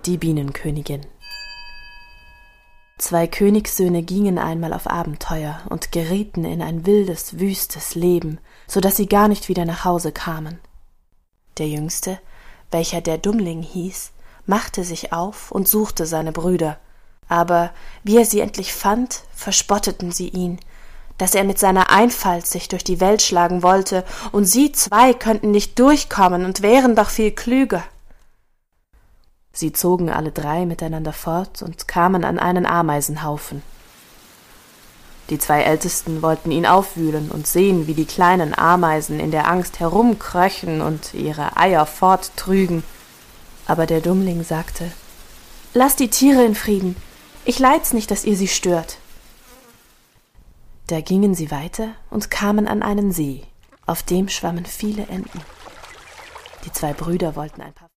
Die Bienenkönigin. 2 Königssöhne gingen einmal auf Abenteuer und gerieten in ein wildes, wüstes Leben, so dass sie gar nicht wieder nach Hause kamen. Der Jüngste, welcher der Dummling hieß, machte sich auf und suchte seine Brüder, aber wie er sie endlich fand, verspotteten sie ihn, dass er mit seiner Einfalt sich durch die Welt schlagen wollte, und sie 2 könnten nicht durchkommen und wären doch viel klüger. Sie zogen alle 3 miteinander fort und kamen an einen Ameisenhaufen. Die 2 Ältesten wollten ihn aufwühlen und sehen, wie die kleinen Ameisen in der Angst herumkröchen und ihre Eier forttrügen. Aber der Dummling sagte: »Lasst die Tiere in Frieden, ich leid's nicht, dass ihr sie stört.« Da gingen sie weiter und kamen an einen See, auf dem schwammen viele Enten. Die 2 Brüder wollten ein paar